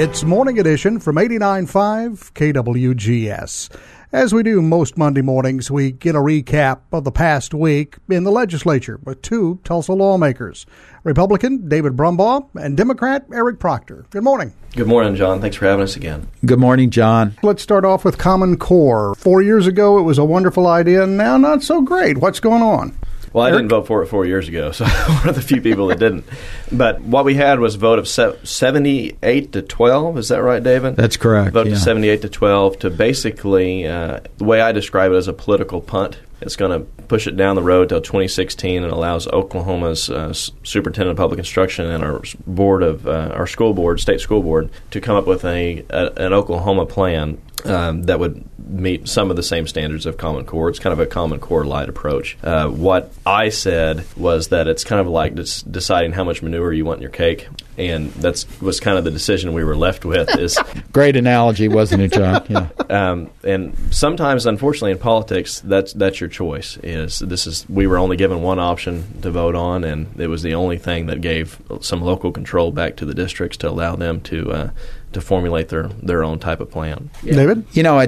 It's Morning Edition from 89.5 KWGS. As we do most Monday mornings, we get a recap of the past week in the legislature with two Tulsa lawmakers, Republican David Brumbaugh and Democrat Eric Proctor. Good morning. Good morning, John. Thanks for having us again. Good morning, John. Let's start off with Common Core. 4 years ago, it was a wonderful idea, and now not so great. What's going on? Well, I didn't vote for it 4 years ago, so I'm one of the few people that didn't. But what we had was a vote of 78 to 12. Is that right, David? That's correct. Vote of 78 to 12 to basically, the way I describe it, as a political punt. It's going to push it down the road till 2016 and allows Oklahoma's superintendent of public instruction and our board of our school board, state school board, to come up with an Oklahoma plan that would meet some of the same standards of Common Core. It's kind of a Common Core light approach. What I said was that it's kind of like deciding how much manure you want in your cake, and that was kind of the decision we were left with. Is great analogy, wasn't it, John? Yeah. And sometimes, unfortunately, in politics, that's your choice. We were only given one option to vote on, and it was the only thing that gave some local control back to the districts to allow them to formulate their own type of plan. Yeah. David?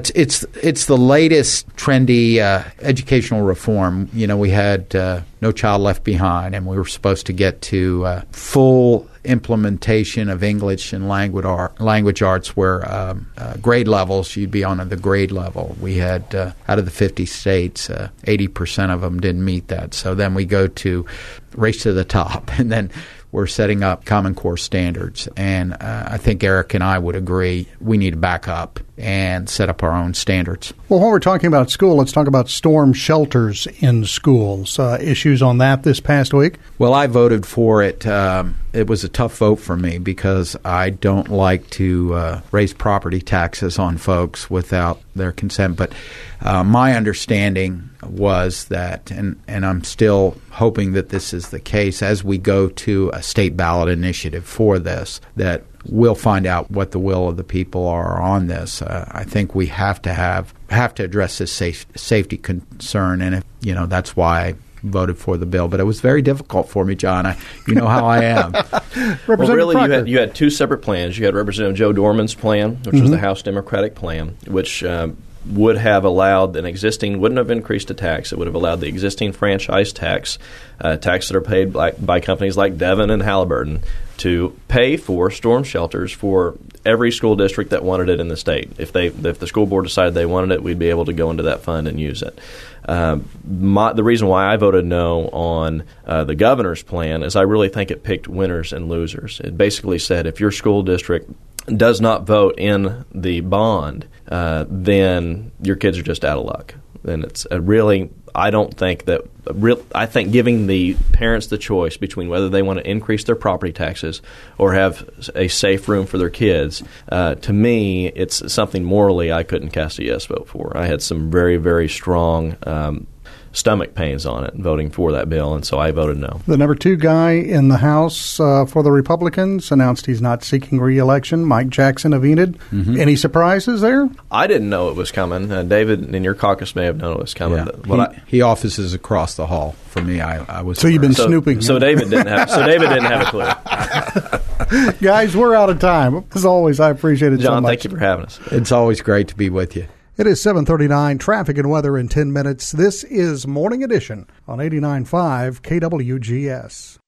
It's the latest trendy educational reform. We had No Child Left Behind, and we were supposed to get to full implementation of English and language arts where grade levels, you'd be on the grade level. We had, out of the 50 states, 80% of them didn't meet that. So then we go to race to the top, and then we're setting up Common Core standards. And I think Eric and I would agree we need to back up and set up our own standards. Well, when we're talking about school, let's talk about storm shelters in schools. Issues on that this past week? Well, I voted for it. It was a tough vote for me because I don't like to raise property taxes on folks without their consent. But my understanding was that, and I'm still hoping that this is the case, as we go to a state ballot initiative for this, that we'll find out what the will of the people are on this. I think we have to address this safety concern, and that's why I voted for the bill. But it was very difficult for me, John. You know how I am. Well, really, you had two separate plans. You had Representative Joe Dorman's plan, which was the House Democratic plan, which would have allowed wouldn't have increased the tax. It would have allowed the existing franchise tax that are paid by companies like Devon and Halliburton to pay for storm shelters for every school district that wanted it in the state. If the school board decided they wanted it, we'd be able to go into that fund and use it. The reason why I voted no on the governor's plan is I really think it picked winners and losers. It basically said if your school district does not vote in the bond, then your kids are just out of luck. And it's I think giving the parents the choice between whether they want to increase their property taxes or have a safe room for their kids, to me, it's something morally I couldn't cast a yes vote for. I had some very, very strong stomach pains on it voting for that bill, and so I voted no. The number 2 guy in the House for the Republicans announced he's not seeking re-election, Mike Jackson of Enid. Mm-hmm. Any surprises there? I didn't know it was coming. David in your caucus may have known it was coming. Yeah. He offices across the hall. For me, I was. So you've been snooping. So David didn't have a clue. Guys, we're out of time. As always, I appreciate it John, so much. Thank you for having us. It's always great to be with you. It is 7:39, traffic and weather in 10 minutes. This is Morning Edition on 89.5 KWGS.